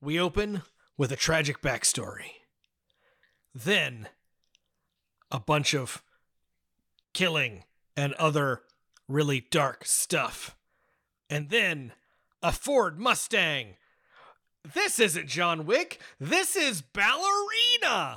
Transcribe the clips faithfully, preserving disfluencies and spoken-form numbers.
We open with a tragic backstory. Then, a bunch of killing and other really dark stuff. And then, a Ford Mustang. This isn't John Wick. This is Ballerina.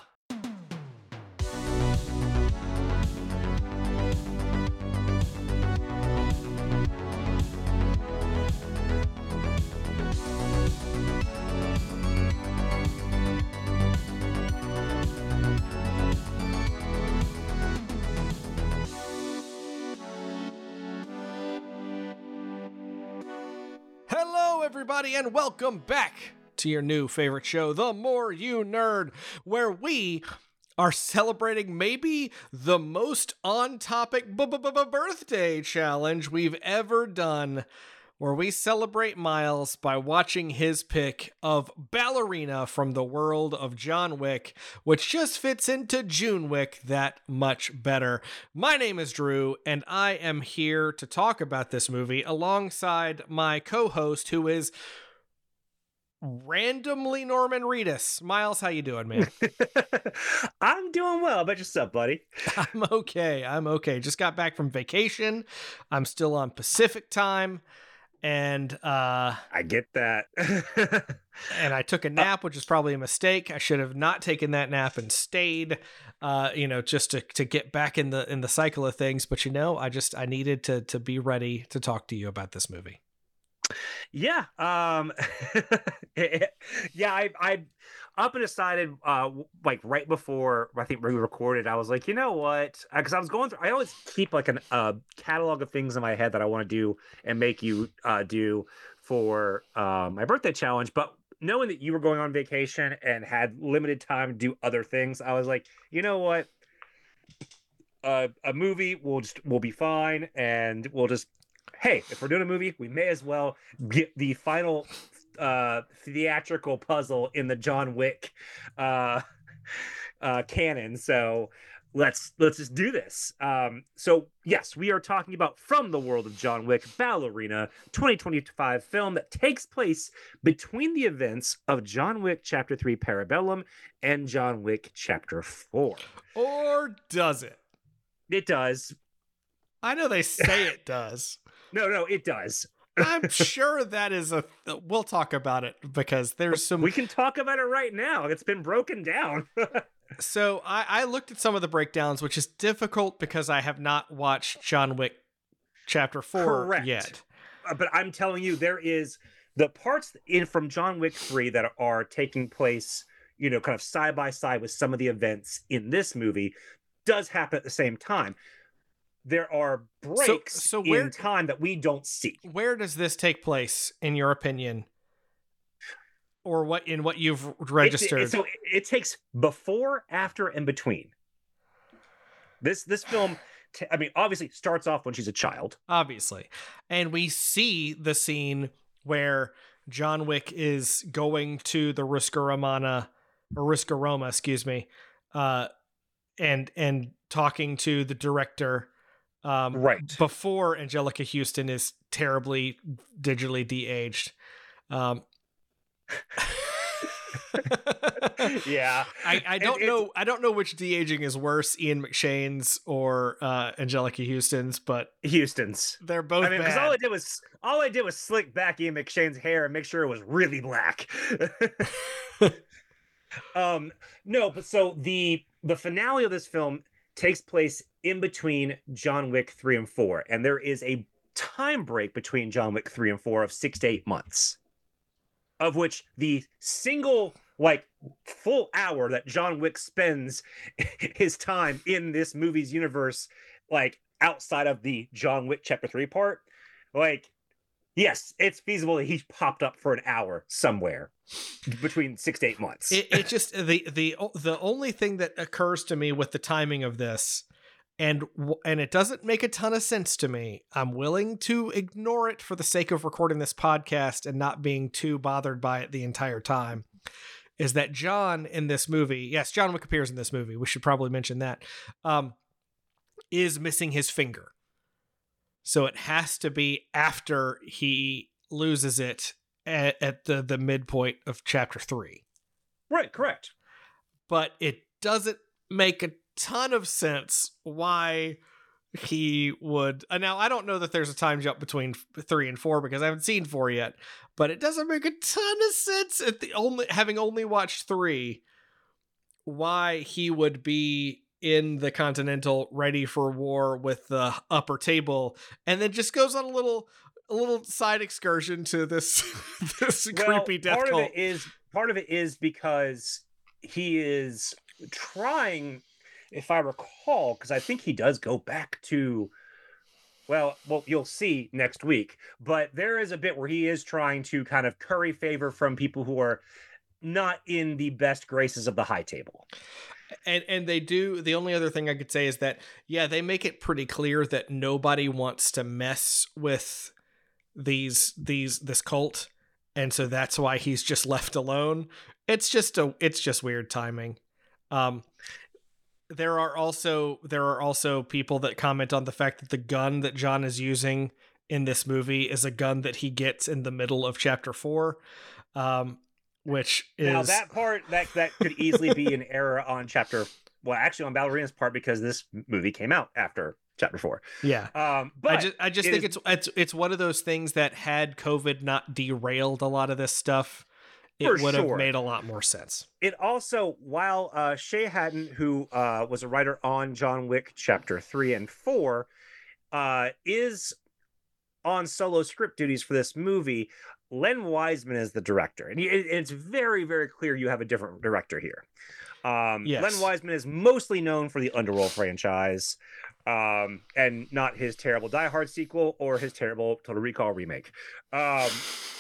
Hello, everybody, and welcome back to your new favorite show, The More You Nerd, where we are celebrating maybe the most on-topic birthday challenge we've ever done, where we celebrate Miles by watching his pick of Ballerina from the world of John Wick, which just fits into June Wick that much better. My name is Drew, and I am here to talk about this movie alongside my co-host, who is randomly Norman Reedus. Miles, how you doing, man? I'm doing well. How about yourself, buddy? I'm okay. I'm okay. Just got back from vacation. I'm still on Pacific time. And uh I get that. and I took a nap, which is probably a mistake. I should have not taken that nap and stayed, uh, you know, just to, to get back in the in the cycle of things. But you know, I just I needed to to be ready to talk to you about this movie. Yeah. Um yeah, I I up and decided uh like right before I think we recorded, I was like, you know what? Because I was going through I always keep like an uh catalog of things in my head that I want to do and make you uh do for uh, my birthday challenge, but knowing that you were going on vacation and had limited time to do other things, I was like, you know what? Uh, a movie will just will be fine, and we'll just hey, if we're doing a movie, we may as well get the final uh, theatrical puzzle in the John Wick uh, uh, canon. So let's let's just do this. Um, so yes, we are talking about From the World of John Wick, Ballerina, twenty twenty-five film that takes place between the events of John Wick Chapter three Parabellum and John Wick Chapter four. Or does it? It does. I know they say it does. No, no, it does. I'm sure that is a... Th- we'll talk about it because there's some... We can talk about it right now. It's been broken down. So I, I looked at some of the breakdowns, which is difficult because I have not watched John Wick Chapter four Correct. yet. Uh, but I'm telling you, there is... The parts in from John Wick three that are taking place, you know, kind of side by side with some of the events in this movie does happen at the same time. There are breaks so, so where, in time that we don't see. Where does this take place, in your opinion? Or what in what you've registered? It, it, so it, it takes before, after, and between. This this film, t- I mean, obviously starts off when she's a child. Obviously. And we see the scene where John Wick is going to the Riscorama, or Riscorama, excuse me, uh, and and talking to the director. Um, right before Angelica Houston is terribly digitally de-aged. Um, yeah, I, I don't know. I don't know which de-aging is worse, Ian McShane's or uh, Angelica Houston's, but Houston's. They're both. I mean, because bad. all I did was all I did was slick back Ian McShane's hair and make sure it was really black. um, no, but so the the finale of this film takes place in between John Wick three and four, and there is a time break between John Wick three and four of six to eight months, of which the single like full hour that John Wick spends his time in this movie's universe, like outside of the John Wick Chapter three part, like yes, it's feasible that he popped up for an hour somewhere between six to eight months. It, it just the the the only thing that occurs to me with the timing of this, and and it doesn't make a ton of sense to me. I'm willing to ignore it for the sake of recording this podcast and not being too bothered by it the entire time. Is that John in this movie? Yes, John Wick appears in this movie. We should probably mention that. Um, is missing his finger. So it has to be after he loses it at, at the the midpoint of chapter three. Right, correct. But it doesn't make a ton of sense why he would. Uh, now, I don't know that there's a time jump between three and four because I haven't seen four yet, but it doesn't make a ton of sense at the only having only watched three, why he would be in the Continental ready for war with the upper table, and then just goes on a little a little side excursion to this this well, creepy death part cult. Of it is, part of it is because he is trying, if I recall, because I think he does go back to, well, well, you'll see next week, but there is a bit where he is trying to kind of curry favor from people who are not in the best graces of the high table. And and they do, the only other thing I could say is that, yeah, they make it pretty clear that nobody wants to mess with these these this cult, and so that's why he's just left alone. It's just a it's just weird timing. Um there are also there are also people that comment on the fact that the gun that John is using in this movie is a gun that he gets in the middle of chapter four. Um which is now that part that that could easily be an error on chapter well actually on Ballerina's part, because this movie came out after chapter four. Yeah. Um, but I just, I just it think is, it's it's it's one of those things that had COVID not derailed a lot of this stuff, it For would have sure. made a lot more sense. It also, while uh, Shay Hatten, who uh, was a writer on John Wick chapter three and four, uh, is on solo script duties for this movie, Len Wiseman is the director. And he, it, it's very, very clear you have a different director here. Um, Yes. Len Wiseman is mostly known for the Underworld franchise, um, and not his terrible Die Hard sequel or his terrible Total Recall remake. Um,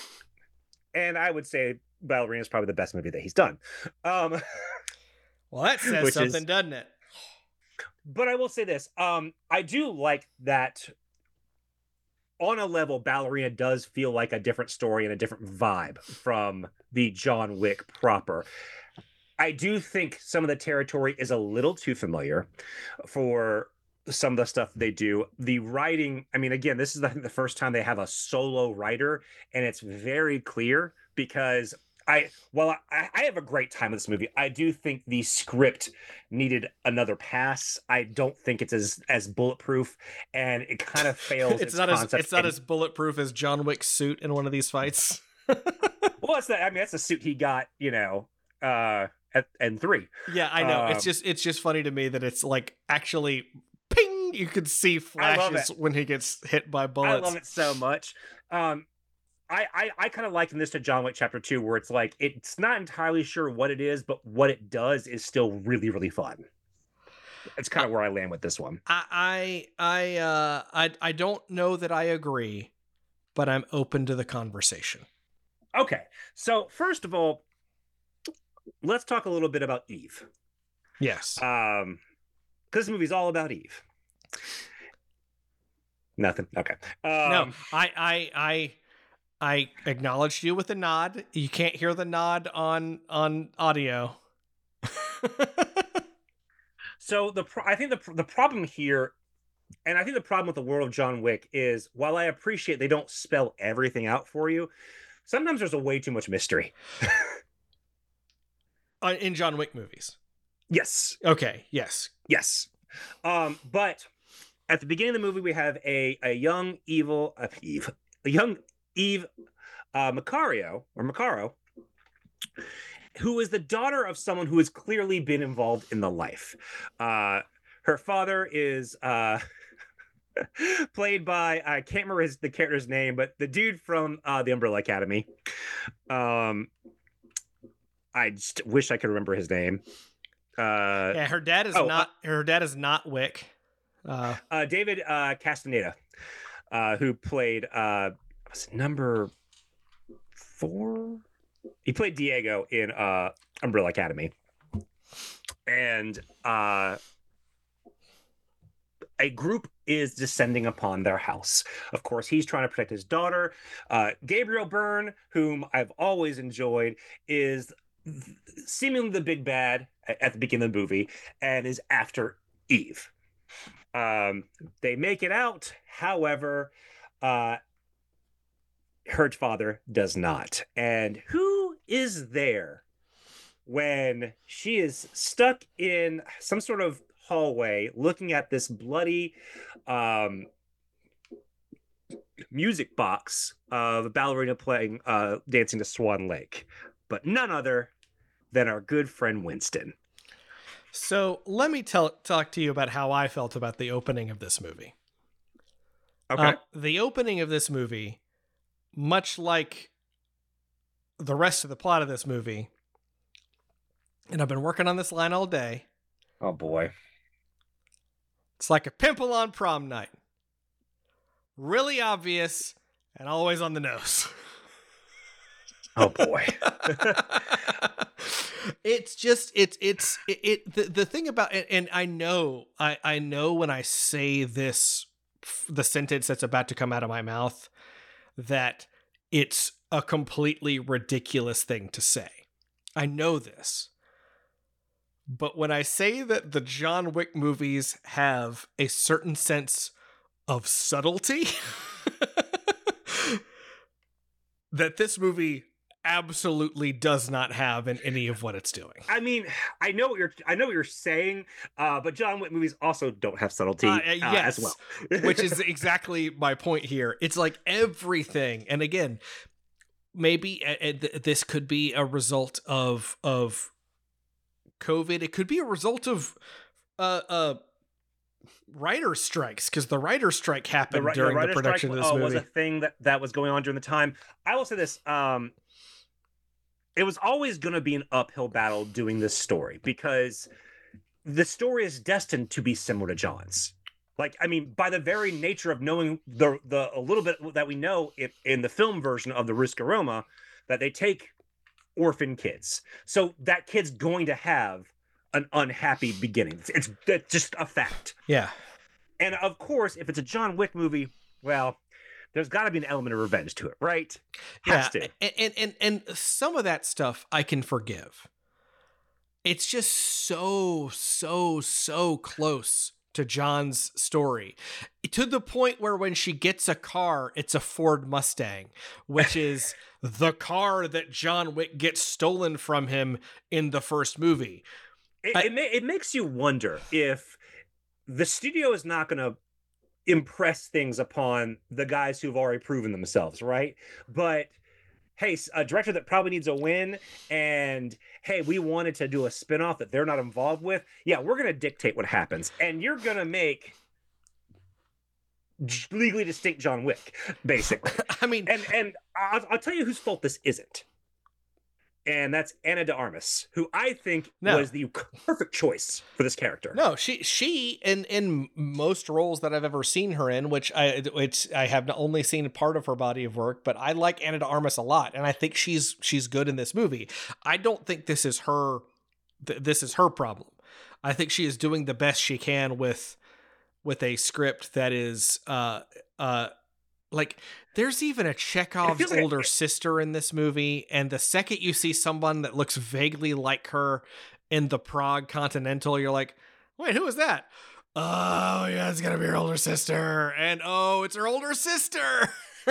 and I would say Ballerina is probably the best movie that he's done. Um, Well, that says which something, is- doesn't it? but I will say this. Um, I do like that on a level, Ballerina does feel like a different story and a different vibe from the John Wick proper. I do think some of the territory is a little too familiar for some of the stuff they do. The writing, I mean, again, this is I think the first time they have a solo writer, and it's very clear because I, well, I, I have a great time with this movie. I do think the script needed another pass. I don't think it's as as bulletproof, and it kind of fails. It's, its not as concept it's not and- as bulletproof as John Wick's suit in one of these fights. well, that's the, I mean, that's the suit he got, you know, uh, at and three. Yeah, I know. Um, it's just it's just funny to me that it's like actually ping. You can see I love flashes when he gets hit by bullets. I love it so much. Um, I I, I kind of liken this to John Wick Chapter Two, where it's like it's not entirely sure what it is, but what it does is still really really fun. It's kind of where I land with this one. I I I uh I I don't know that I agree, but I'm open to the conversation. Okay, so first of all, let's talk a little bit about Eve. Yes. Um, because this movie's all about Eve. Nothing. Okay. Um, no, I I I I acknowledged you with a nod. You can't hear the nod on on audio. So the pro- I think the the problem here, and I think the problem with the world of John Wick is, while I appreciate they don't spell everything out for you, sometimes there's a way too much mystery. uh, in John Wick movies. Yes. Okay. Yes. Yes. Um, but at the beginning of the movie, we have a a young evil uh, Eve, a young Eve uh, Macario or Macaro, who is the daughter of someone who has clearly been involved in the life. Uh, her father is uh, played by, I can't remember his, the character's name, but the dude from uh, the Umbrella Academy. Um, I just wish I could remember his name. Uh, Yeah. Her dad is oh, not. her dad is not Wick. Uh, uh, David uh, Castaneda, uh, who played uh, was it number four? He played Diego in uh, Umbrella Academy, and uh, a group is descending upon their house. Of course, he's trying to protect his daughter. Uh, Gabriel Byrne, whom I've always enjoyed, is seemingly the big bad at the beginning of the movie and is after Eve. Um, they make it out, however, uh, her father does not. And who is there when she is stuck in some sort of hallway looking at this bloody um, music box of a ballerina playing uh, Dancing to Swan Lake? But none other than our good friend Winston. So let me tell talk to you about how I felt about the opening of this movie. Okay. Uh, the opening of this movie, much like the rest of the plot of this movie, and I've been working on this line all day. Oh boy. It's like a pimple on prom night. Really obvious and always on the nose. Oh boy. It's just it's it's it, it the, the thing about it, and I know I I know when I say this, the sentence that's about to come out of my mouth, that it's a completely ridiculous thing to say. I know this. But when I say that the John Wick movies have a certain sense of subtlety, that this movie absolutely does not have in any of what it's doing. I mean, I know what you're I know what you're saying, uh, but John Wick movies also don't have subtlety uh, uh, yes, as well. Which is exactly my point here. It's like everything, and again, maybe uh, uh, this could be a result of of COVID. It could be a result of uh uh writer strikes, because the writer strike happened the, during the, the production strike, of this uh, movie. Was a thing that that was going on during the time. I will say this: um, it was always going to be an uphill battle doing this story, because the story is destined to be similar to John's. Like, I mean, by the very nature of knowing the the a little bit that we know if, in the film version of the Ruska Roma, that they take orphan kids, so that kid's going to have an unhappy beginning. It's, it's just a fact. Yeah. And of course, if it's a John Wick movie, well, there's got to be an element of revenge to it, right? Has yeah. to. And, and and and some of that stuff I can forgive. It's just so so so close to John's story, to the point where when she gets a car, it's a Ford Mustang, which is the car that John Wick gets stolen from him in the first movie. It, I, it, ma- it makes you wonder if the studio is not going to impress things upon the guys who've already proven themselves, right? But hey, a director that probably needs a win, and hey, we wanted to do a spinoff that they're not involved with. Yeah, we're going to dictate what happens, and you're going to make legally distinct John Wick, basically. I mean, and and I'll, I'll tell you whose fault this isn't. And that's Ana de Armas, who I think no. was the perfect choice for this character. No, she she in in most roles that I've ever seen her in, which I it's I have only seen part of her body of work, but I like Ana de Armas a lot, and I think she's she's good in this movie. I don't think this is her th- this is her problem. I think she is doing the best she can with with a script that is uh uh like, there's even a Chekhov's like older a- sister in this movie, and the second you see someone that looks vaguely like her in the Prague Continental, you're like, wait, who is that? Oh, yeah, it's gonna be her older sister, and oh, it's her older sister.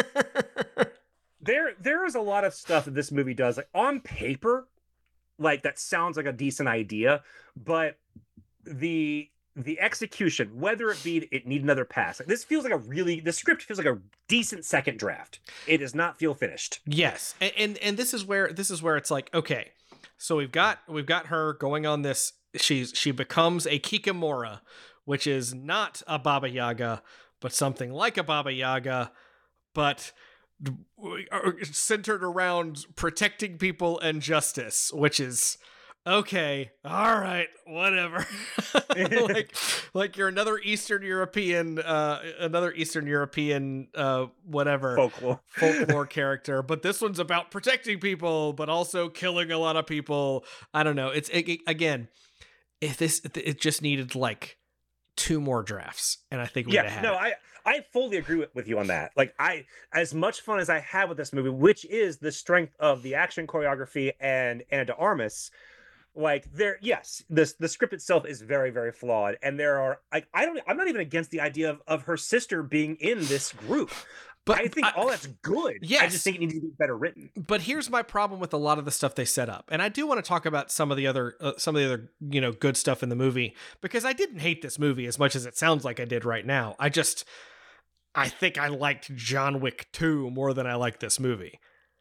there, there is a lot of stuff that this movie does, like on paper, like that sounds like a decent idea, but the the execution, whether it be it need another pass, like this feels like a really the script feels like a decent second draft. It does not feel finished. Yes, and and, and this is where this is where it's like, okay, so we've got we've got her going on this. She's she becomes a Kikamura, which is not a Baba Yaga, but something like a Baba Yaga, but centered around protecting people and justice, which is okay, all right, whatever. like, like you're another Eastern European, uh, another Eastern European, uh, whatever folklore folklore character. But this one's about protecting people, but also killing a lot of people. I don't know. It's it, it, again, if this, it just needed like two more drafts, and I think we yeah, had no, it. I. I fully agree with, with you on that. Like, I, as much fun as I had with this movie, which is the strength of the action choreography and Ana de Armas, like there, yes, this the script itself is very, very flawed, and there are like I don't, I'm not even against the idea of, of her sister being in this group. But I think I, all that's good. Yes. I just think it needs to be better written. But here's my problem with a lot of the stuff they set up. And I do want to talk about some of the other uh, some of the other, you know, good stuff in the movie, because I didn't hate this movie as much as it sounds like I did right now. I just I think I liked John Wick two more than I like this movie.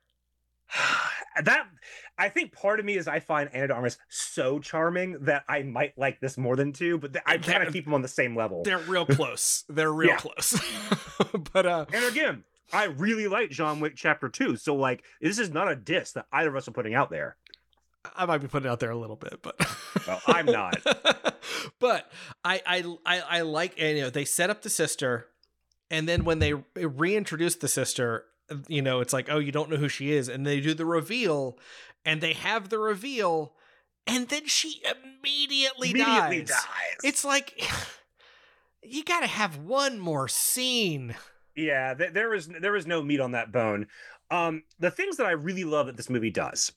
That I think part of me is I find Ana de Armas so charming that I might like this more than two, but th- I kind of keep them on the same level. They're real close. They're real Yeah. close. But uh And again, I really like John Wick Chapter two, so like this is not a diss that either of us are putting out there. I might be putting it out there a little bit, but Well, I'm not. But I, I I I like, and, you know, they set up the sister, and then when they reintroduce the sister, you know, it's like, oh, you don't know who she is, and they do the reveal, and they have the reveal, and then she immediately, Immediately dies. dies. It's like, you gotta have one more scene. Yeah, th- there is there is no meat on that bone. Um, the things that I really love that this movie does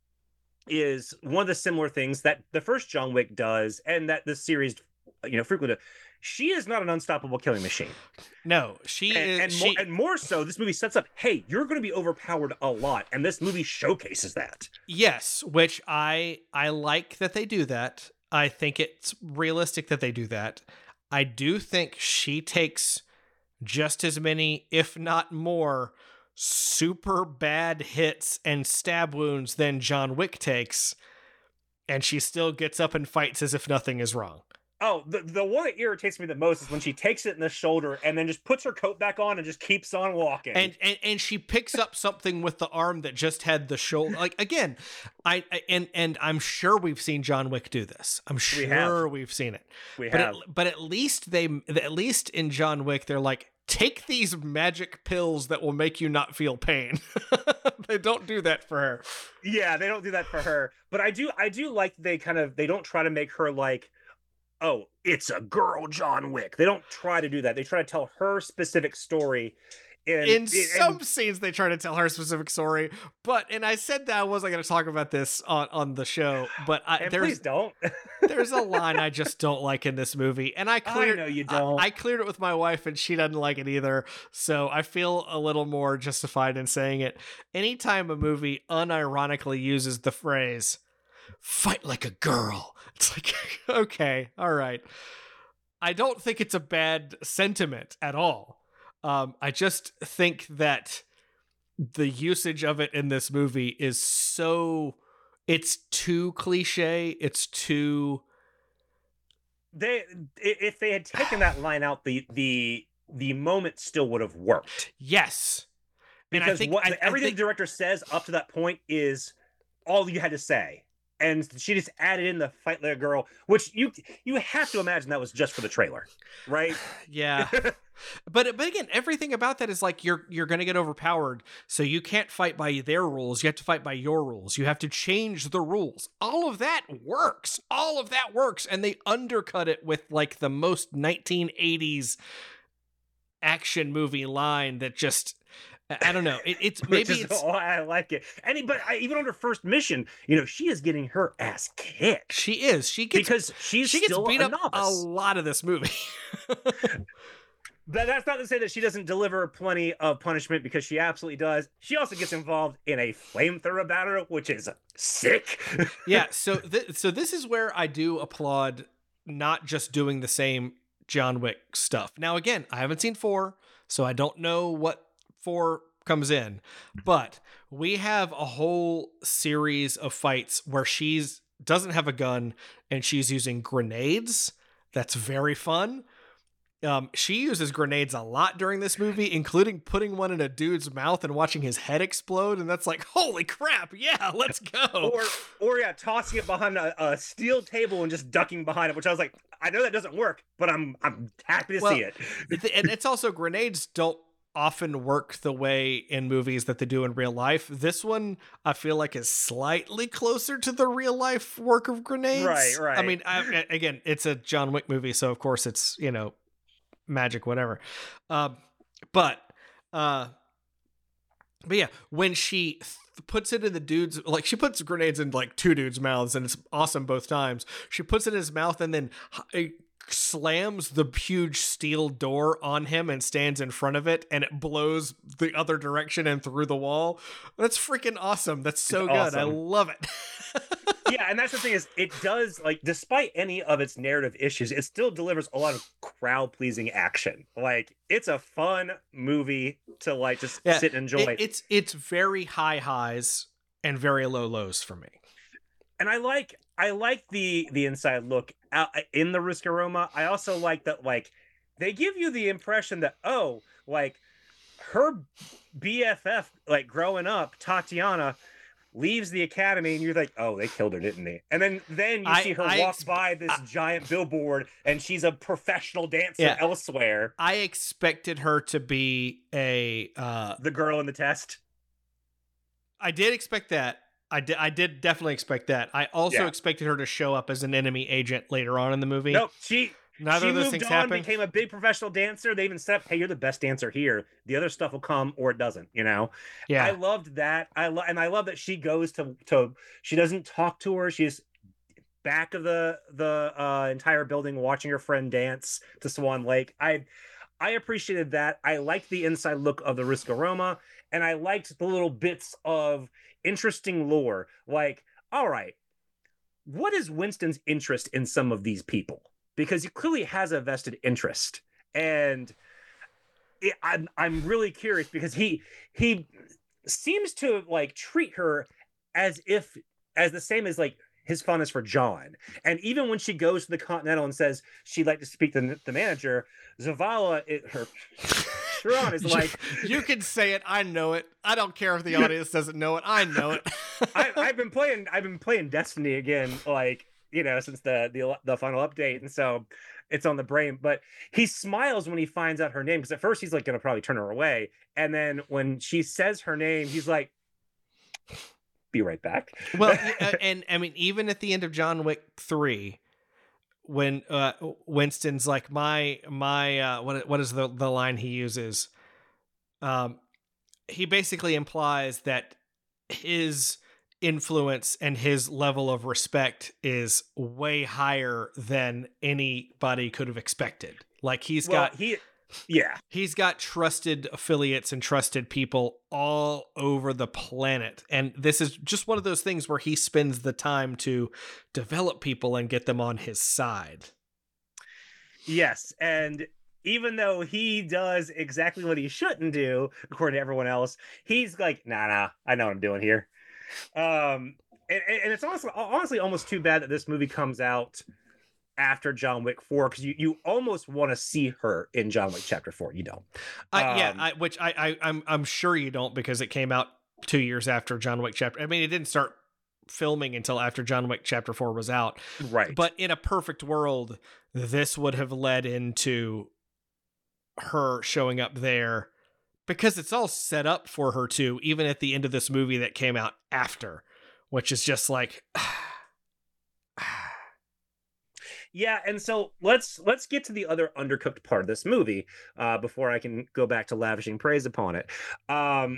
is one of the similar things that the first John Wick does, and that this series, you know, frequently. She is not an unstoppable killing machine. No, she and, is. and, she, more, and more so, this movie sets up, hey, you're going to be overpowered a lot, and this movie showcases that. Yes, which I I like that they do that. I think it's realistic that they do that. I do think she takes just as many, if not more, super bad hits and stab wounds than John Wick takes, and she still gets up and fights as if nothing is wrong. Oh, the, the one that irritates me the most is when she takes it in the shoulder and then just puts her coat back on and just keeps on walking. And and, and she picks up something with the arm that just had the shoulder. Like, again, I, I and and I'm sure we've seen John Wick do this. I'm sure We have. we've seen it. we But have. at, but at least they at least in John Wick they're like, take these magic pills that will make you not feel pain. They don't do that for her. Yeah, they don't do that for her. But I do I do like they kind of they don't try to make her like, oh, it's a girl John Wick. They don't try to do that. They try to tell her specific story. And, In and- some scenes, they try to tell her specific story, but and I said that I wasn't going to talk about this on, on the show, but I, and there's please don't. there's a line I just don't like in this movie, and I cleared. I know you don't. I, I cleared it with my wife, and she doesn't like it either. So I feel a little more justified in saying it. Anytime a movie unironically uses the phrase "fight like a girl," it's like, okay, all right. I don't think it's a bad sentiment at all. Um, I just think that the usage of it in this movie is so, it's too cliche. It's too. They i- if they had taken that line out, the the the moment still would have worked. Yes. And Because I think what I- I everything think- the director says up to that point is all you had to say. And she just added in the fight like a girl, which you you have to imagine that was just for the trailer, right? Yeah. But but again, everything about that is like you're you're going to get overpowered, so you can't fight by their rules. You have to fight by your rules. You have to change the rules. All of that works. All of that works, and they undercut it with like the most nineteen eighties action movie line that just I I don't know. It, it's Which maybe is it's why I like it. And he- but I, even on her first mission, you know, she is getting her ass kicked she is. She gets because she's she gets still beat a up novice. a lot of this movie. But that's not to say that she doesn't deliver plenty of punishment, because she absolutely does. She also gets involved in a flamethrower battle, which is sick. Yeah, so th- so this is where I do applaud not just doing the same John Wick stuff. Now again, I haven't seen four, so I don't know what four comes in, but we have a whole series of fights where she's doesn't have a gun and she's using grenades. That's very fun. Um, she uses grenades a lot during this movie, including putting one in a dude's mouth and watching his head explode. And that's like, holy crap. Yeah, let's go. Or, or yeah, tossing it behind a, a steel table and just ducking behind it, which I was like, I know that doesn't work, but I'm I'm happy to Well, see it. And it's also grenades don't often work the way in movies that they do in real life. This one, I feel like, is slightly closer to the real life work of grenades. Right, right. I mean, I, again, it's a John Wick movie, so of course it's, you know, magic, whatever. Um, but, uh, but yeah, when she th- puts it in the dude's, like she puts grenades in like two dudes' mouths, and it's awesome both times. She puts it in his mouth and then h- slams the huge steel door on him and stands in front of it, and it blows the other direction and through the wall. That's freaking awesome. That's so It's good. awesome. I love it. Yeah, and that's the thing is, it does, like, despite any of its narrative issues, it still delivers a lot of crowd-pleasing action. Like, it's a fun movie to, like, just Yeah, sit and enjoy. It, it's it's very high highs and very low lows for me. And I like I like the the inside look out in the Risk Aroma. I also like that, like, they give you the impression that, oh, like, her B F F, like, growing up, Tatiana, leaves the academy, and you're like, oh, they killed her, didn't they? And then then you I, see her I walk ex- by this I, giant billboard, and she's a professional dancer Yeah. elsewhere. I expected her to be a uh, The girl in the test. I did expect that. I did. I did definitely expect that. I also Yeah. expected her to show up as an enemy agent later on in the movie. Nope, she Neither she of those moved things on, happened. became a big professional dancer. They even said, hey, you're the best dancer here. The other stuff will come or it doesn't, you know? Yeah. I loved that. I love and I love that she goes to to she doesn't talk to her. She's back of the the uh, entire building watching her friend dance to Swan Lake. I I appreciated that. I liked the inside look of the Risk Aroma, and I liked the little bits of interesting lore. Like, all right, what is Winston's interest in some of these people? Because he clearly has a vested interest, and it, I'm I'm really curious because he he seems to like treat her as if as the same as like his fondness for John. And even when she goes to the Continental and says she'd like to speak to the manager, Zavala, it, her Sharon is like, you can say it. I know it. I don't care if the audience doesn't know it. I know it. I, I've been playing. I've been playing Destiny again, like, you know, since the the the final update, and so it's on the brain. But he smiles when he finds out her name, because at first he's like going to probably turn her away, and then when she says her name, he's like, "Be right back." Well, and I mean, even at the end of John Wick three, when uh, Winston's like, "My my," uh, what what is the the line he uses? Um, he basically implies that his influence and his level of respect is way higher than anybody could have expected. Like he's well, got he, yeah, he's got trusted affiliates and trusted people all over the planet. And this is just one of those things where he spends the time to develop people and get them on his side. Yes, and even though he does exactly what he shouldn't do, according to everyone else, he's like, nah, nah, I know what I'm doing here. Um, and, and it's honestly, honestly almost too bad that this movie comes out after John Wick four, because you, you almost want to see her in John Wick Chapter four. You don't. I, Um, yeah, I, which I, I, I'm, I'm sure you don't, because it came out two years after John Wick Chapter. I mean, it didn't start filming until after John Wick Chapter four was out. right. But in a perfect world, this would have led into her showing up there, because it's all set up for her to, even at the end of this movie that came out after, which is just like, yeah, and so let's let's get to the other undercooked part of this movie uh, before I can go back to lavishing praise upon it. Um,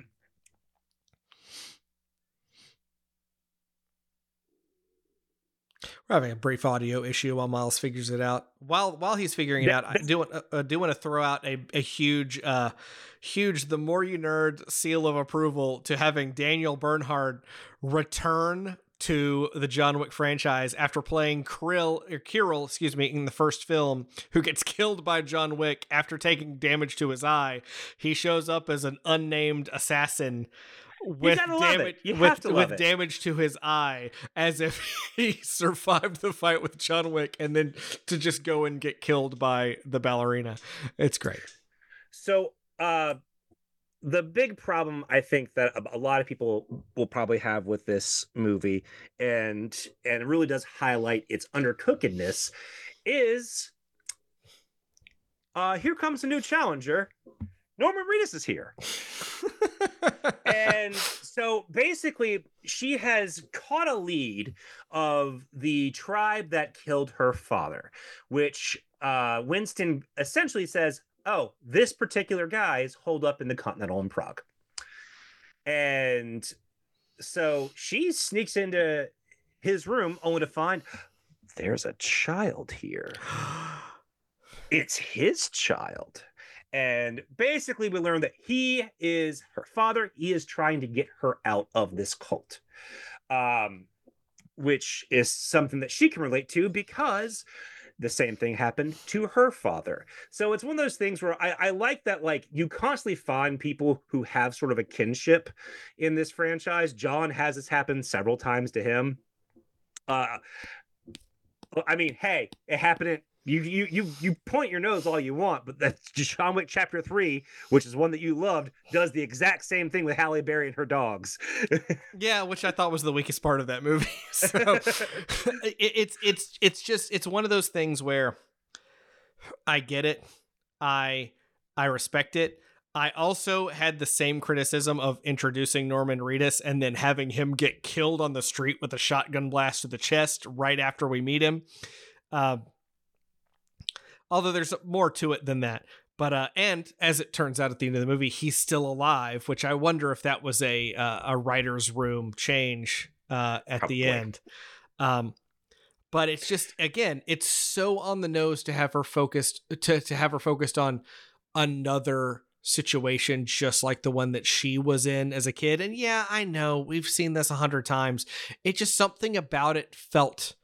we're having a brief audio issue while Miles figures it out. While while he's figuring it Yeah, out, I do want uh, do want to throw out a a huge uh huge The More You Nerd seal of approval to having Daniel Bernhard return to the John Wick franchise after playing Krill or Kirill, excuse me, in the first film, who gets killed by John Wick after taking damage to his eye. He shows up as an unnamed assassin with gotta love it. damage You have with, to love with it. damage to his eye, as if he survived the fight with John Wick and then to just go and get killed by the ballerina. It's great. So uh, the big problem I think that a, a lot of people will probably have with this movie, and and it really does highlight its undercookedness, is uh, here comes a new challenger. Norman Reedus is here. And so basically, she has caught a lead of the tribe that killed her father, which uh, Winston essentially says, oh, this particular guy is holed up in the Continental in Prague. And so she sneaks into his room only to find there's a child here. it's his child. And basically, we learn that he is her father. He is trying to get her out of this cult, um, which is something that she can relate to because the same thing happened to her father. So it's one of those things where I, I like that, like, you constantly find people who have sort of a kinship in this franchise. John has this happen several times to him. Uh, I mean, hey, it happened in You you you you point your nose all you want, but that's John Wick Chapter Three, which is one that you loved, does the exact same thing with Halle Berry and her dogs. Yeah, which I thought was the weakest part of that movie. So it, it's it's it's just it's one of those things where I get it, I I respect it. I also had the same criticism of introducing Norman Reedus and then having him get killed on the street with a shotgun blast to the chest right after we meet him. Uh, Although there's more to it than that. But, uh, and as it turns out at the end of the movie, he's still alive, which I wonder if that was a uh, a writer's room change uh, at Probably. the end. Um, but it's just, again, it's so on the nose to have her focused, to, to have her focused on another situation just like the one that she was in as a kid. And yeah, I know we've seen this a hundred times. It just, something about it felt...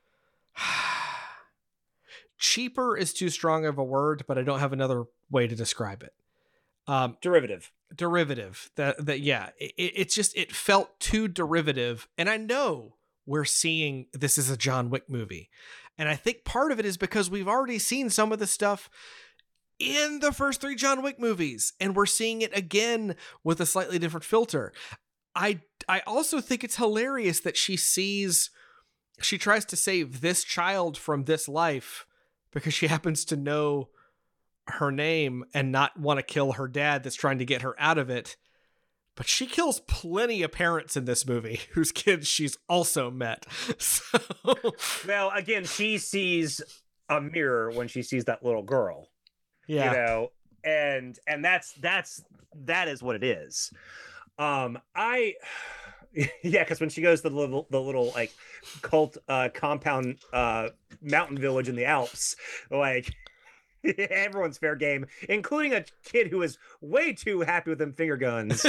cheaper is too strong of a word, but I don't have another way to describe it. Um, derivative. Derivative. That, that yeah, it, it's just, it felt too derivative. And I know we're seeing this is a John Wick movie. And I think part of it is because we've already seen some of the stuff in the first three John Wick movies, and we're seeing it again with a slightly different filter. I, I also think it's hilarious that she sees, she tries to save this child from this life because she happens to know her name and not want to kill her dad that's trying to get her out of it. But she kills plenty of parents in this movie whose kids she's also met. So... Well, again, she sees a mirror when she sees that little girl. Yeah. You know, and and that's that's that is what it is. Um, I yeah, because when she goes to the little the little like cult uh compound uh mountain village in the Alps, like everyone's fair game, including a kid who is way too happy with them finger guns.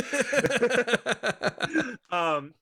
um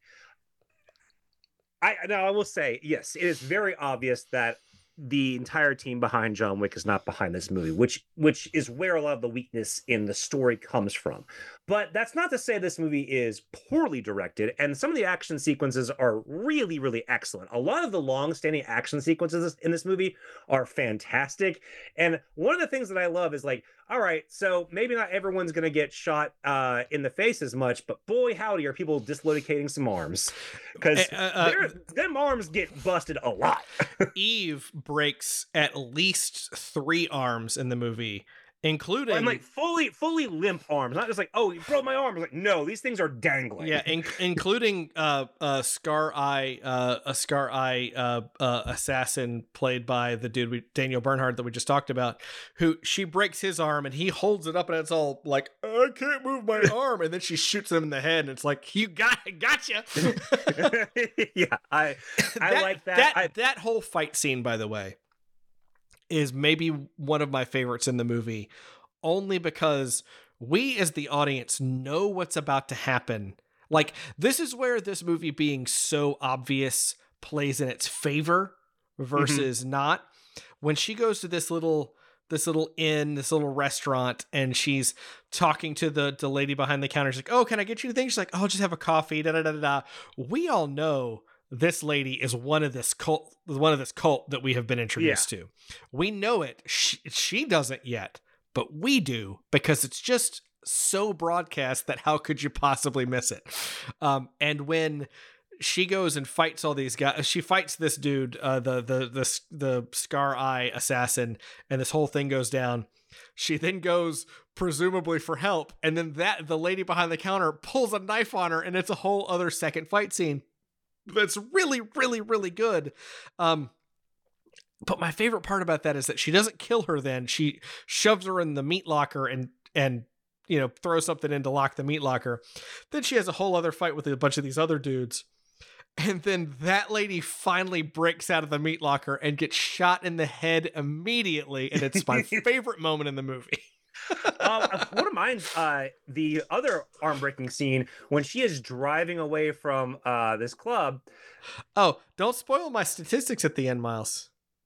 I now I will say, yes, it is very obvious that the entire team behind John Wick is not behind this movie, which which is where a lot of the weakness in the story comes from. But that's not to say this movie is poorly directed, and some of the action sequences are really, really excellent. A lot of the long-standing action sequences in this movie are fantastic. And one of the things that I love is like, all right, so maybe not everyone's going to get shot uh, in the face as much, but boy, howdy, are people dislocating some arms. Because uh, uh, them arms get busted a lot. Eve breaks at least three arms in the movie, including... I'm like fully fully limp arms, not just like, oh, you broke my arm. I'm like, no, these things are dangling. Yeah, in- including uh, uh, Scar Eye, uh, a Scar Eye uh, uh, assassin played by the dude, we, Daniel Bernhardt, that we just talked about, who she breaks his arm and he holds it up and it's all like, I can't move my arm. And then she shoots him in the head and it's like, you got gotcha. Yeah, I I that, like that. That, I... that whole fight scene, by the way, is maybe one of my favorites in the movie, only because we as the audience know what's about to happen. Like, this is where this movie being so obvious plays in its favor versus mm-hmm. not. When she goes to this little this little inn, this little restaurant, and she's talking to the, the lady behind the counter, she's like, oh, can I get you anything? She's like, oh, just have a coffee, da da da da. We all know this lady is one of this cult, one of this cult that we have been introduced yeah. to. We know it. She, she doesn't yet, but we do, because it's just so broadcast that how could you possibly miss it? Um, and when she goes and fights all these guys, she fights this dude, uh, the the the the Scar Eye assassin, and this whole thing goes down. She then goes presumably for help, and then that the lady behind the counter pulls a knife on her, and it's a whole other second fight scene that's really, really, really good. Um, but my favorite part about that is that she doesn't kill her then. She shoves her in the meat locker and, and you know, throws something in to lock the meat locker. Then she has a whole other fight with a bunch of these other dudes. And then that lady finally breaks out of the meat locker and gets shot in the head immediately. And it's my favorite moment in the movie. um, one of mine's uh, the other arm breaking scene when she is driving away from uh, this club. Oh, don't spoil my statistics at the end, Miles.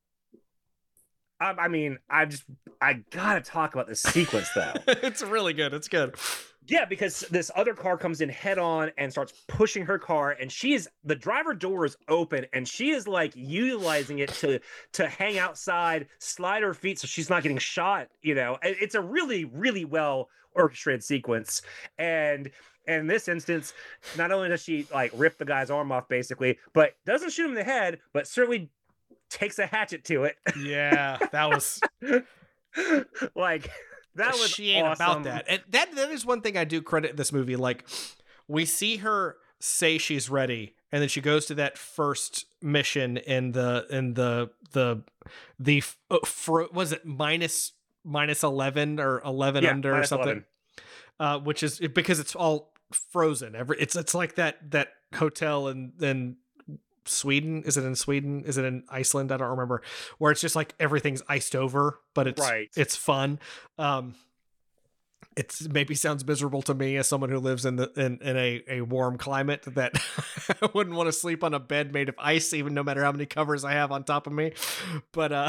I, I mean, I just I gotta talk about this sequence though. It's really good. It's good. Yeah, because this other car comes in head on and starts pushing her car, and she is the driver door is open, and she is like utilizing it to to hang outside, slide her feet so she's not getting shot. You know, it's a really, really well orchestrated sequence. And and in this instance, not only does she like rip the guy's arm off, basically, but doesn't shoot him in the head, but certainly takes a hatchet to it. Yeah, that was like. That was she ain't awesome. about that. And that that is one thing I do credit this movie. Like, we see her say she's ready, and then she goes to that first mission in the in the the the uh, fro- was it minus minus eleven or eleven yeah, under or something, eleven. Uh, which is because it's all frozen. Every it's it's like that that hotel in in Sweden. Is it in Sweden? Is it in Iceland? I don't remember. Where it's just like everything's iced over, but it's right. it's fun. Um, it's maybe sounds miserable to me as someone who lives in the in, in a, a warm climate that I wouldn't want to sleep on a bed made of ice, even no matter how many covers I have on top of me. But uh,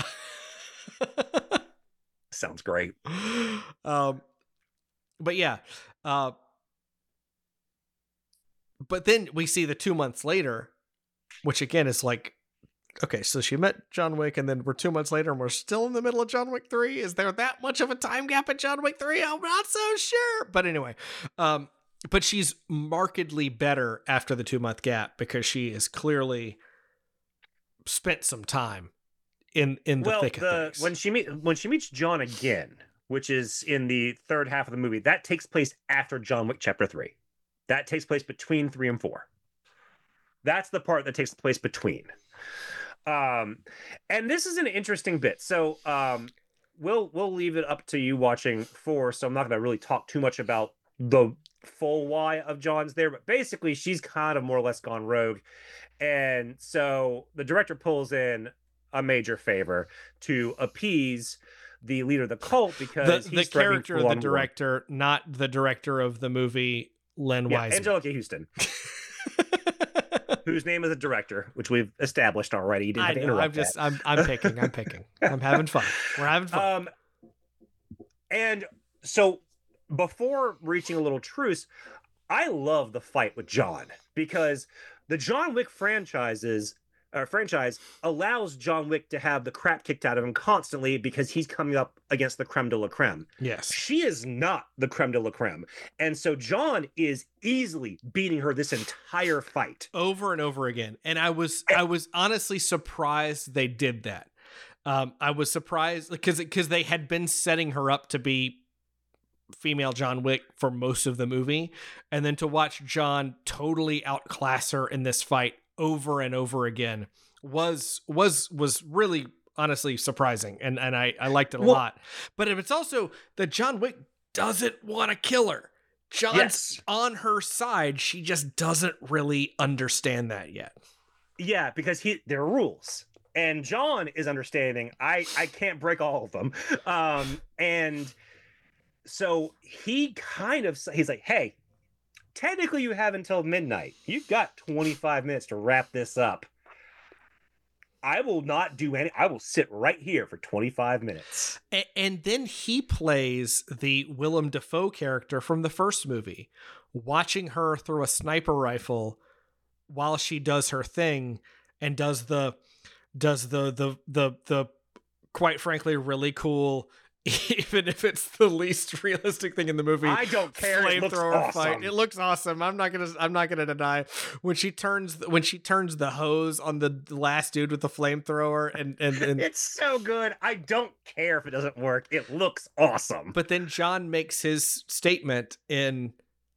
sounds great. Um, but yeah. Uh, but then we see the two months later. Which again is like, okay, so she met John Wick, and then we're two months later, and we're still in the middle of John Wick three. Is there that much of a time gap in John Wick three? I'm not so sure. But anyway, um, but she's markedly better after the two month gap because she has clearly spent some time in in the well, thick of the, things. When she meet when she meets John again, which is in the third half of the movie, that takes place after John Wick Chapter three. That takes place between three and four. That's the part that takes place between. Um, and this is an interesting bit. So um, we'll we'll leave it up to you watching four. So I'm not going to really talk too much about the full why of John's there. But basically, she's kind of more or less gone rogue. And so the director pulls in a major favor to appease the leader of the cult because the, he's the character of the director, war. not the director of the movie, Len yeah, Wiseman. Angelica Houston. Whose name is a director, which we've established already. You didn't I have to know. interrupt I'm just. that. I'm. I'm picking. I'm picking. I'm having fun. We're having fun. Um, and so before reaching a little truce, I love the fight with John because the John Wick franchises uh, franchise allows John Wick to have the crap kicked out of him constantly because he's coming up against the creme de la creme. Yes. She is not the creme de la creme. And so John is easily beating her this entire fight. Over and over again. And I was I was honestly surprised they did that. Um, I was surprised because because they had been setting her up to be female John Wick for most of the movie. And then to watch John totally outclass her in this fight over and over again was was was really honestly surprising, and and I I liked it a well, lot. But it's also that John Wick doesn't want to kill her. John's yes. on her side. She just doesn't really understand that yet. Yeah, because he there are rules, and John is understanding. I I can't break all of them, um, and so he kind of he's like, hey. Technically, you have until midnight. You've got twenty-five minutes to wrap this up. I will not do any. I will sit right here for twenty-five minutes. And, and then he plays the Willem Dafoe character from the first movie, watching her throw a sniper rifle while she does her thing and does the does the the the the quite frankly really cool. Even if it's the least realistic thing in the movie, I don't care. It looks awesome. Fight. It looks awesome. I'm not gonna. I'm not gonna deny when she turns when she turns the hose on the last dude with the flamethrower, and, and and it's so good. I don't care if it doesn't work. It looks awesome. But then John makes his statement in,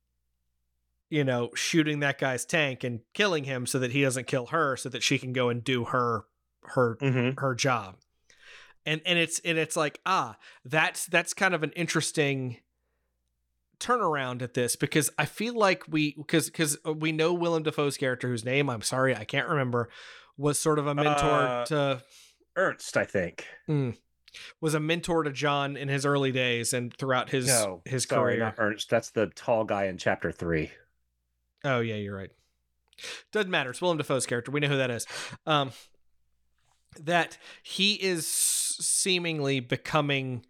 you know, shooting that guy's tank and killing him so that he doesn't kill her, so that she can go and do her her mm-hmm. her job. And and it's and it's like, ah, that's that's kind of an interesting turnaround at this, because I feel like we because because we know Willem Dafoe's character, whose name I'm sorry I can't remember, was sort of a mentor Uh, to Ernst, I think. mm, was a mentor to John in his early days and throughout his No, his sorry, career. not Ernst. That's the tall guy in chapter three. Oh yeah, you're right. Doesn't matter. It's Willem Dafoe's character. We know who that is. Um, that he is seemingly becoming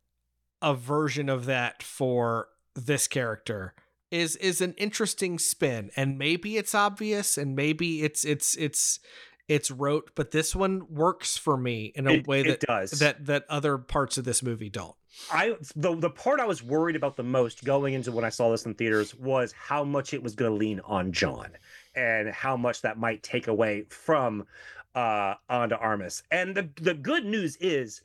a version of that for this character is is an interesting spin, and maybe it's obvious, and maybe it's it's it's it's rote, but this one works for me in a It, way that it does. that that other parts of this movie don't. I the the part I was worried about the most going into when I saw this in theaters was how much it was going to lean on John and how much that might take away from uh Ana de Armas. And the the good news is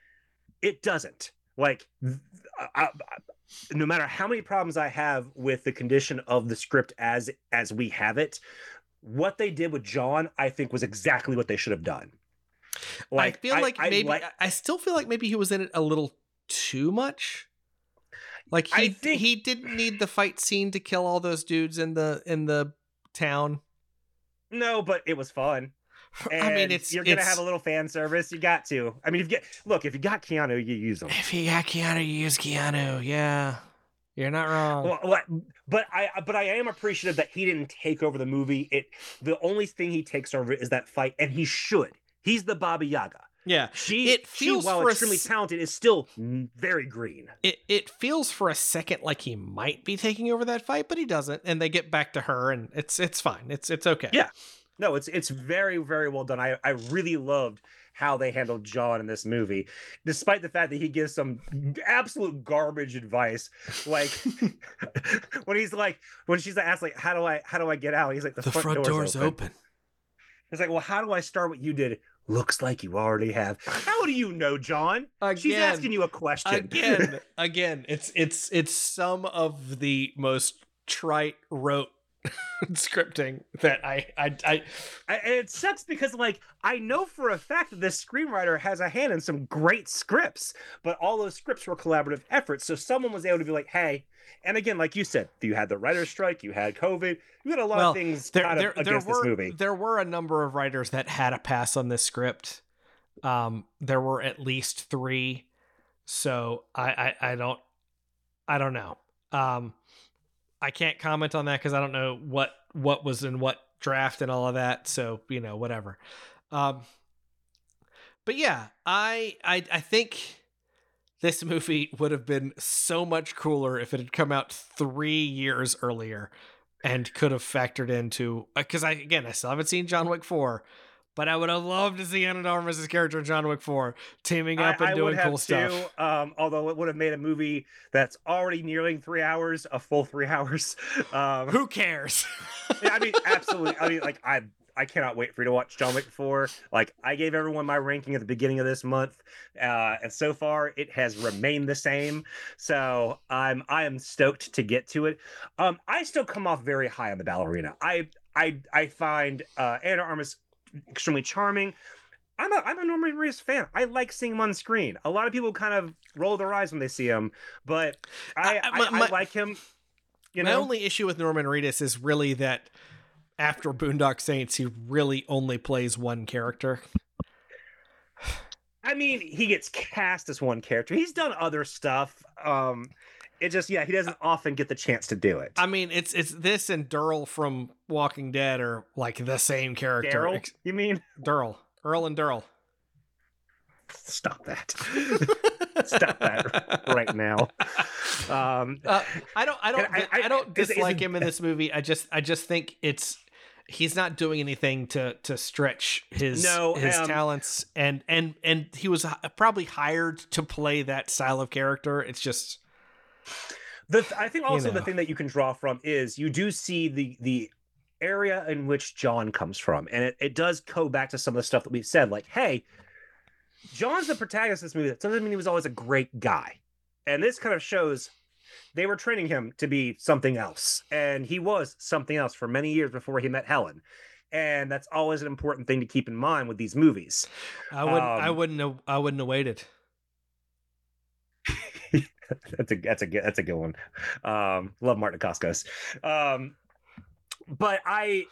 it doesn't. Like I, I, no matter how many problems I have with the condition of the script as as we have it, what they did with John, I think, was exactly what they should have done. Like, I feel like I, maybe like, I still feel like maybe he was in it a little too much. Like he think, he didn't need the fight scene to kill all those dudes in the in the town. No, but it was fun. And I mean, it's you're gonna it's, have a little fan service. You got to. I mean, if you get look, if you got Keanu, you use him. If you got Keanu, you use Keanu. Yeah, you're not wrong. Well, but I but I am appreciative that he didn't take over the movie. It the only thing he takes over is that fight, and he should. He's the Baba Yaga. Yeah, she it feels she, while for extremely a, talented, is still very green. It it feels for a second like he might be taking over that fight, but he doesn't, and they get back to her, and it's it's fine. It's it's okay. Yeah. No, it's it's very, very well done. I, I really loved how they handled John in this movie, despite the fact that he gives some absolute garbage advice. Like when he's like, when she's asked, like, how do I how do I get out? He's like, the, the front, front door's, door's open. open. It's like, well, how do I start what you did? Looks like you already have. How do you know, John? Again, she's asking you a question. Again, again, it's it's it's some of the most trite, rote scripting that I, I I I and it sucks because like I know for a fact that this screenwriter has a hand in some great scripts, but all those scripts were collaborative efforts. So someone was able to be like, hey, and again, like you said, you had the writer's strike, you had COVID, you had a lot well, of things there, kind there, of against there were, this movie. There were a number of writers that had a pass on this script. Um, there were at least three. So I, I, I don't I don't know. Um I can't comment on that because I don't know what what was in what draft and all of that. So, you know, whatever. Um, but yeah, I, I I think this movie would have been so much cooler if it had come out three years earlier and could have factored into, because I again I still haven't seen John Wick four, but I would have loved to see Ana de Armas' character in John Wick four teaming up I, and I doing would have cool stuff. Too, um, although it would have made a movie that's already nearing three hours, a full three hours. Um, Who cares? yeah, I mean, absolutely. I mean, like I, I cannot wait for you to watch John Wick four. Like I gave everyone my ranking at the beginning of this month, uh, and so far it has remained the same. So I'm, I am stoked to get to it. Um, I still come off very high on the ballerina. I, I, I find uh, Ana de Armas extremely charming. I'm a I'm a Norman Reedus fan. I like seeing him on screen. A lot of people kind of roll their eyes when they see him, but I I, my, I, I like him. You my know? only issue with Norman Reedus is really that after Boondock Saints, he really only plays one character. I mean, he gets cast as one character. He's done other stuff. Um, it just yeah, he doesn't often get the chance to do it. I mean, it's it's this and Durrell from Walking Dead are like the same character. Daryl, you mean Durrell, Earl and Durrell? Stop that! Stop that right now. Um, uh, I don't, I don't, I, I, I don't is, dislike is it, him in this movie. I just, I just think it's he's not doing anything to to stretch his no, his um, talents, and and and he was probably hired to play that style of character. It's just. The I think also you know. the thing that you can draw from is you do see the the area in which John comes from, and it, it does go back to some of the stuff that we've said, like, hey, John's the protagonist of this movie. That doesn't mean he was always a great guy, and this kind of shows they were training him to be something else, and he was something else for many years before he met Helen. And that's always an important thing to keep in mind with these movies. I wouldn't. Um, I wouldn't have. I wouldn't have waited. that's a that's a good that's a good one. Um, love Martin Dacascos. Um, but I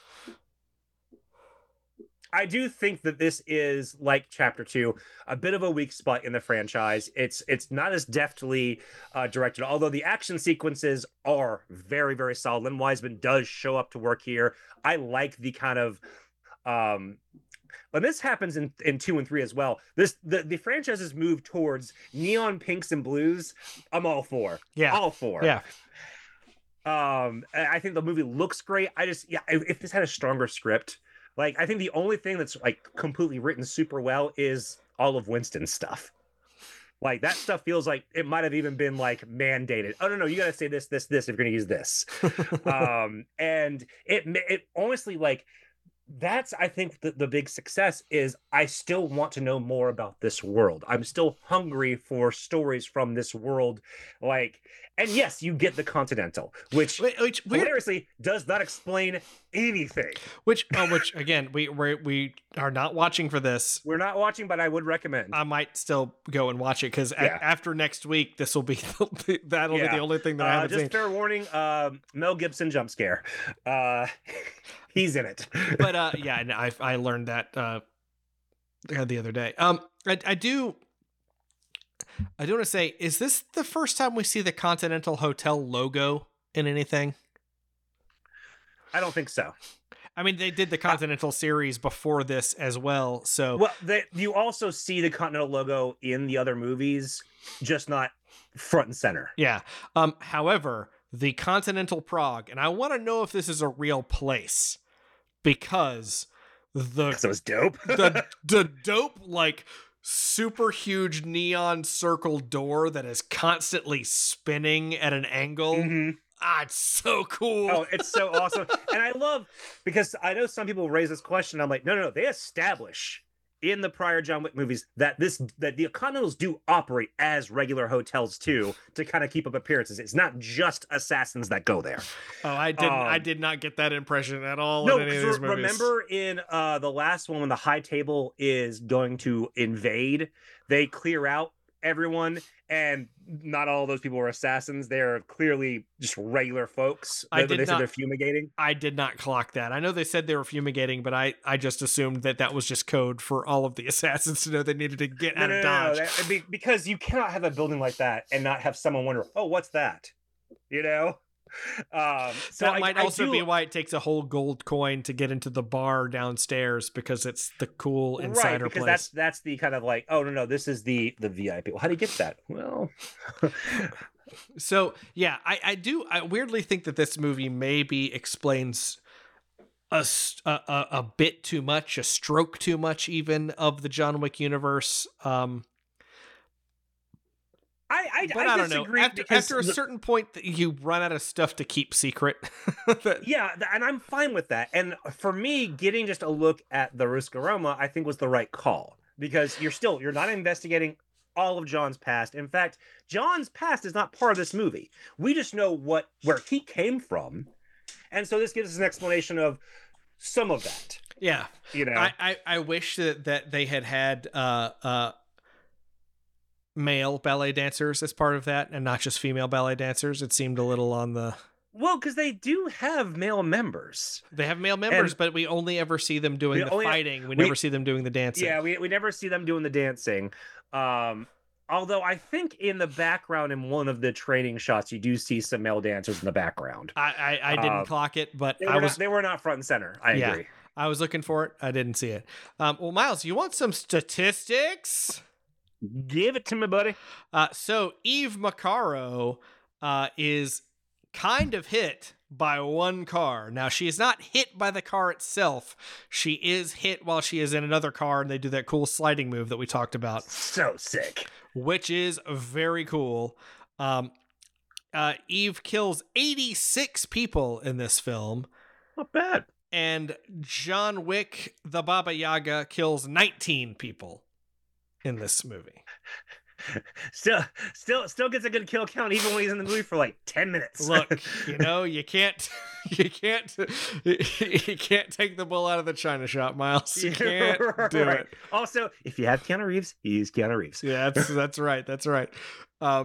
I do think that this is, like chapter two, a bit of a weak spot in the franchise. It's it's not as deftly uh, directed, although the action sequences are very, very solid. Len Wiseman does show up to work here. I like the kind of um and this happens in, in two and three as well. This the, the franchises move towards neon pinks and blues. I'm all for. Yeah. All for. Yeah. Um, I think the movie looks great. I just yeah, if this had a stronger script. Like, I think the only thing that's like completely written super well is all of Winston's stuff. Like, that stuff feels like it might have even been like mandated. Oh no, no, you got to say this, this, this if you're going to use this. um, and it, it honestly, like, that's I think the, the big success is I still want to know more about this world. I'm still hungry for stories from this world. Like, and yes, you get the Continental, which, which hilariously does not explain anything. Which, uh, which again, we we we are not watching for this. We're not watching, but I would recommend. I might still go and watch it because yeah. a- after next week, this will be that'll yeah. be the only thing that uh, I haven't just seen. Just fair warning: uh, Mel Gibson jump scare. Uh, he's in it. But uh, yeah, and I I learned that uh, the other day. Um, I, I do. I do want to say, is this the first time we see the Continental Hotel logo in anything? I don't think so. I mean, they did the Continental uh, series before this as well, so... Well, they, you also see the Continental logo in the other movies, just not front and center. Yeah. Um. However, the Continental Prague, and I want to know if this is a real place, because the... So it's dope. the, the dope, like... super huge neon circle door that is constantly spinning at an angle. Mm-hmm. Ah, it's so cool. Oh, it's so awesome. And I love, because I know some people raise this question. I'm like, no, no, no. They establish in the prior John Wick movies that this that the Continentals do operate as regular hotels too, to kind of keep up appearances. It's not just assassins that go there. Oh, I didn't. Um, I did not get that impression at all. No, in any of these movies. Remember in uh, the last one when the High Table is going to invade, they clear out everyone, and not all of those people were assassins. They're clearly just regular folks. I they, did they not, said they're fumigating. I did not clock that. I know they said they were fumigating, but I, I just assumed that that was just code for all of the assassins to know they needed to get no, out no, of no, Dodge. No, that, be, because you cannot have a building like that and not have someone wonder, oh, what's that? You know? Um, so that I, might I also do, be why it takes a whole gold coin to get into the bar downstairs, because it's the cool insider right, because place. that's that's the kind of like, oh no no this is the the V I P. Well, how do you get that? Well, so yeah, I I do I weirdly think that this movie maybe explains a, a a bit too much, a stroke too much even of the John Wick universe. Um, I, I, but I, I don't know. After, after a the, certain point, that you run out of stuff to keep secret. that, yeah, and I'm fine with that. And for me, getting just a look at the Ruska Roma, I think was the right call, because you're still you're not investigating all of John's past. In fact, John's past is not part of this movie. We just know what where he came from, and so this gives us an explanation of some of that. Yeah, you know, I I, I wish that that they had had uh uh. male ballet dancers as part of that, and not just female ballet dancers. It seemed a little on the well, because they do have male members. They have male members, and but we only ever see them doing the fighting. We, we never see them doing the dancing. Yeah, we we never see them doing the dancing. Um, although I think in the background in one of the training shots, you do see some male dancers in the background. I I, I didn't um, clock it, but I was not, they were not front and center. I yeah, agree. I was looking for it. I didn't see it. Um, well, Miles, you want some statistics? Give it to me, buddy. Uh, so Eve Macaro uh, is kind of hit by one car. Now, she is not hit by the car itself. She is hit while she is in another car, and they do that cool sliding move that we talked about. So sick. Which is very cool. Um, uh, Eve kills eighty-six people in this film. Not bad. And John Wick, the Baba Yaga, kills nineteen people in this movie. Still, still, still gets a good kill count even when he's in the movie for like ten minutes. Look, you know, you can't, you can't, you can't take the bull out of the china shop, Miles. You can't right. do it. Also, if you have Keanu Reeves, use Keanu Reeves. Yeah, that's that's right. That's right. Um,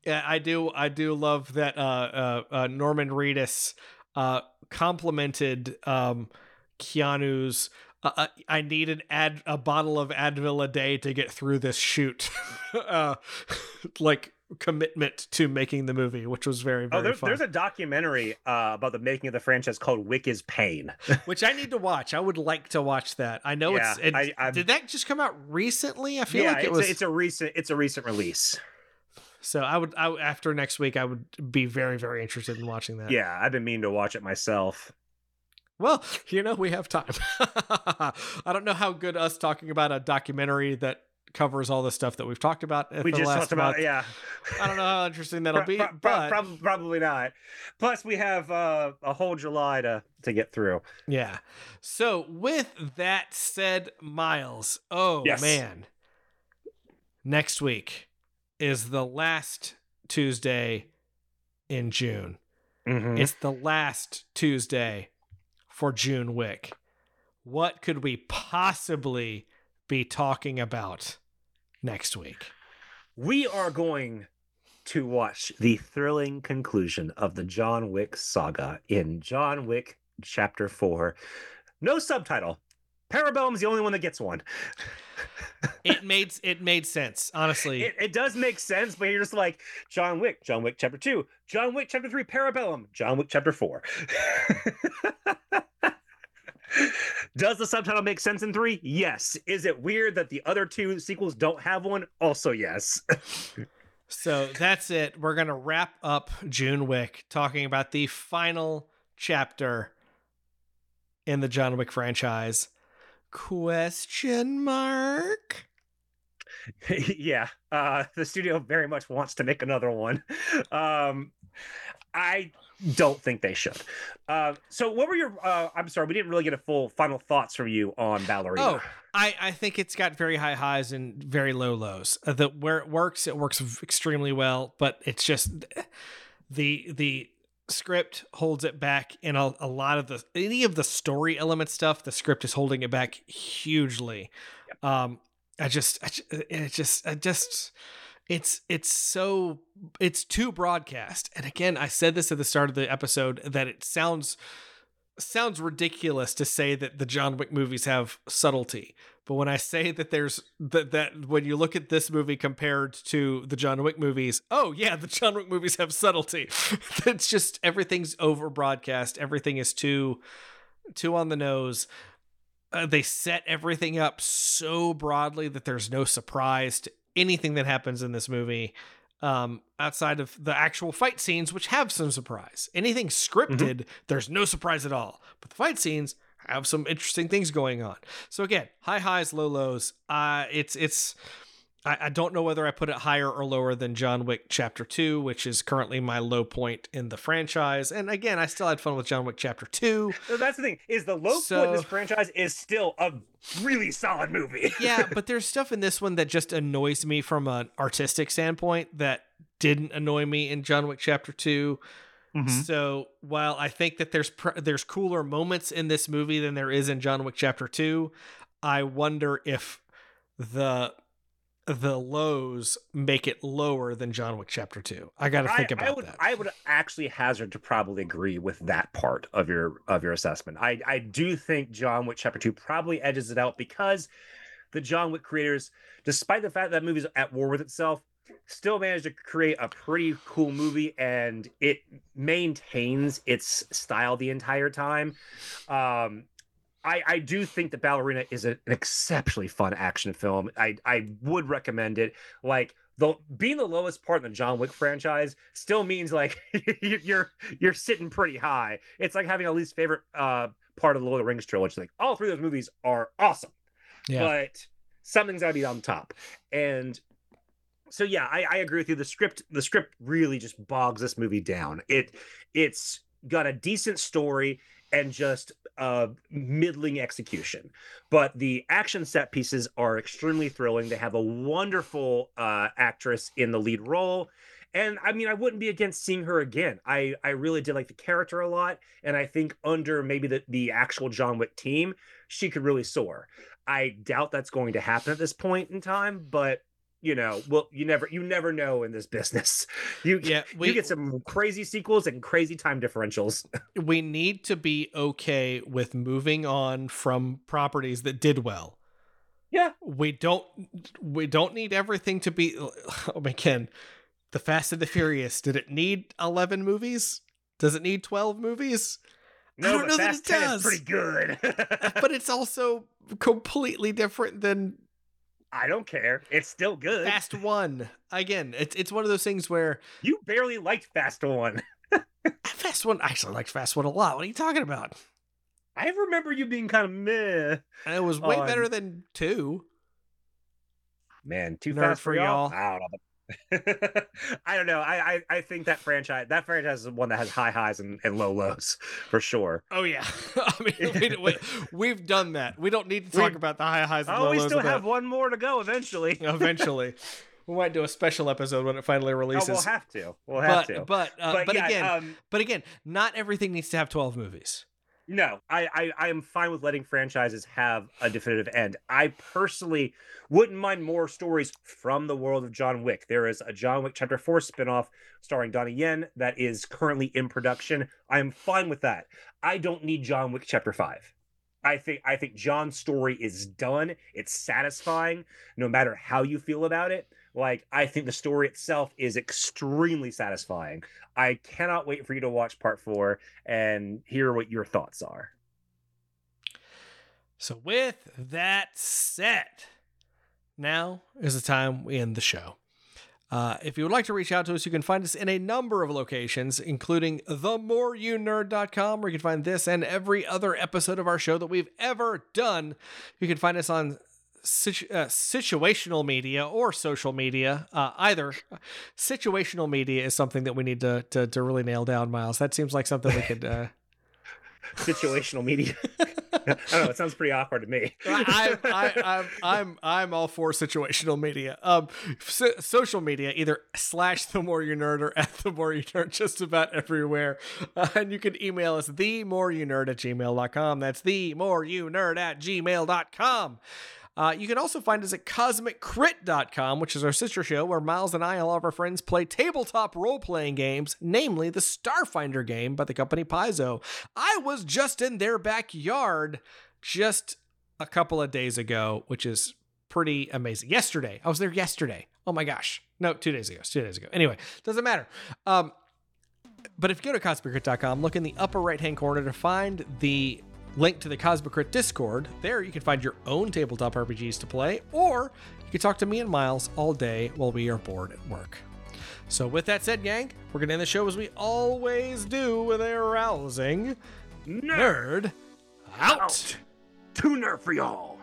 Yeah, I do. I do love that uh, uh, uh, Norman Reedus uh, complimented um, Keanu's. Uh, uh, I need an ad, a bottle of Advil a day to get through this shoot. uh, like commitment to making the movie, which was very very oh, there, fun. there's a documentary uh, about the making of the franchise called Wick is Pain, which I need to watch. I would like to watch that. I know Yeah, it's. It, I- I'm- did that just come out recently? I feel yeah, like it it's, was. a, it's a recent it's a recent release. So I would, I, after next week, I would be very, very interested in watching that. Yeah, I've been meaning to watch it myself. Well, you know, we have time. I don't know how good us talking about a documentary that covers all the stuff that we've talked about. We the just last talked about month. yeah. I don't know how interesting that'll be, Pro- pro- but prob- probably not. Plus, we have uh, a whole July to to get through. yeah. So with that said, Miles, oh Yes. man, next week is the last Tuesday in June. Mhm. It's the last Tuesday for June Wick. What could we possibly be talking about next week? We are going to watch the thrilling conclusion of the John Wick saga in John Wick Chapter four. No subtitle. Parabellum's the only one that gets one. It made it made sense, honestly. It, it does make sense, but you're just like, John Wick, John Wick Chapter two, John Wick Chapter three, Parabellum, John Wick Chapter four. Does the subtitle make sense in three? Yes. Is it weird that the other two sequels don't have one? Also, yes. So that's it. We're going to wrap up June Wick talking about the final chapter in the John Wick franchise. Question mark? Yeah. Uh, the studio very much wants to make another one. Um, I don't think they should. Uh, so what were your, uh, I'm sorry, we didn't really get a full final thoughts from you on Ballerina. Oh, I, I think it's got very high highs and very low lows. Uh, the where it works, it works extremely well, but it's just the the script holds it back in a, a lot of the any of the story element stuff. The script is holding it back hugely. Yep. Um, I just, I, ju- it just, I just, it's it's so it's too broadcast. And again, I said this at the start of the episode that it sounds. sounds ridiculous to say that the John Wick movies have subtlety, but when I say that there's that that when you look at this movie compared to the John Wick movies, oh yeah, the John Wick movies have subtlety. It's just everything's over broadcast. Everything is too too on the nose. Uh, they set everything up so broadly that there's no surprise to anything that happens in this movie. Um, outside of the actual fight scenes, which have some surprise. Anything scripted, mm-hmm. there's no surprise at all. But the fight scenes have some interesting things going on. So again, high highs, low lows. Uh, it's it's. I, I don't know whether I put it higher or lower than John Wick Chapter Two, which is currently my low point in the franchise. And again, I still had fun with John Wick Chapter Two. So that's the thing, is the low So- point in this franchise is still a really solid movie. Yeah, but there's stuff in this one that just annoys me from an artistic standpoint that didn't annoy me in John Wick Chapter Two. Mhm. So while I think that there's pr- there's cooler moments in this movie than there is in John Wick Chapter Two, I wonder if the the lows make it lower than John Wick Chapter Two. I got to think I, about I would, that. I would actually hazard to probably agree with that part of your of your assessment. I, I do think John Wick Chapter Two probably edges it out because the John Wick creators, despite the fact that movie's at war with itself, still managed to create a pretty cool movie, and it maintains its style the entire time. Um, I, I do think that Ballerina is a, an exceptionally fun action film. I, I would recommend it. Like, the being the lowest part in the John Wick franchise still means like you're you're sitting pretty high. It's like having a least favorite uh, part of the Lord of the Rings trilogy. Like, all three of those movies are awesome, Yeah. but something's got to be on top. And so yeah, I, I agree with you. The script the script really just bogs this movie down. It it's got a decent story and just uh middling execution, but the action set pieces are extremely thrilling. They have a wonderful uh actress in the lead role, and I mean, I wouldn't be against seeing her again. I I really did like the character a lot, and I think under maybe the the actual John Wick team, she could really soar. I doubt that's going to happen at this point in time, but you know, well, you never you never know in this business. You Yeah, we- you get some crazy sequels and crazy time differentials. We need to be okay with moving on from properties that did well. Yeah. We don't we don't need everything to be oh my god. The Fast and the Furious, did it need eleven movies? Does it need twelve movies? No, I don't but know Fast that it ten does. is pretty good. But it's also completely different than I don't care. It's still good. Fast One. Again, it's it's one of those things where You barely liked Fast One. Fast One, I actually liked Fast One a lot. What are you talking about? I remember you being kind of meh. And it was way on- better than two. Man, too Nerd fast for for y'all. y'all. I don't know. I don't know. I, I I think that franchise that franchise is one that has high highs and, and low lows for sure. Oh yeah, I mean we, we, we've done that. We don't need to talk We- about the high highs and Oh, low we lows. still of that. have one more to go eventually. Eventually, we might do a special episode when it finally Oh, releases. we'll have to. We'll have but to. but uh, but, But, yeah, again, um, but again, not everything needs to have twelve movies. No, I, I I am fine with letting franchises have a definitive end. I personally wouldn't mind more stories from the world of John Wick. There is a John Wick Chapter four spinoff starring Donnie Yen that is currently in production. I am fine with that. I don't need John Wick Chapter five. I think I think John's story is done. It's satisfying, no matter how you feel about it. Like, I think the story itself is extremely satisfying. I cannot wait for you to watch part four and hear what your thoughts are. So with that said, now is the time we end the show. Uh, if you would like to reach out to us, you can find us in a number of locations, including the more you nerd dot com, where you can find this and every other episode of our show that we've ever done. You can find us on situ- uh, situational media or social media. Uh, either situational media is something that we need to, to to really nail down, Miles. That seems like something we could. Uh... Situational media. I don't know. It sounds pretty awkward to me. I, I, I'm I'm I'm all for situational media. Um, so, social media, either slash the more you nerd or at the more you nerd, just about everywhere. Uh, and you can email us the more you nerd at gmail dot com. That's the more you nerd at gmail dot com. Uh, you can also find us at cosmic crit dot com, which is our sister show where Miles and I and all of our friends play tabletop role-playing games, namely the Starfinder game by the company Paizo. I was just in their backyard just a couple of days ago, which is pretty amazing. Yesterday. I was there yesterday. Oh my gosh. No, two days ago. Two days ago. Anyway, doesn't matter. Um, but if you go to cosmic crit dot com, look in the upper right-hand corner to find the link to the Cosmic Crit Discord. There you can find your own tabletop R P Gs to play, or you can talk to me and Miles all day while we are bored at work. So with that said, gang, we're going to end the show as we always do with a rousing Nerd nerd out. out. Too nerd for y'all.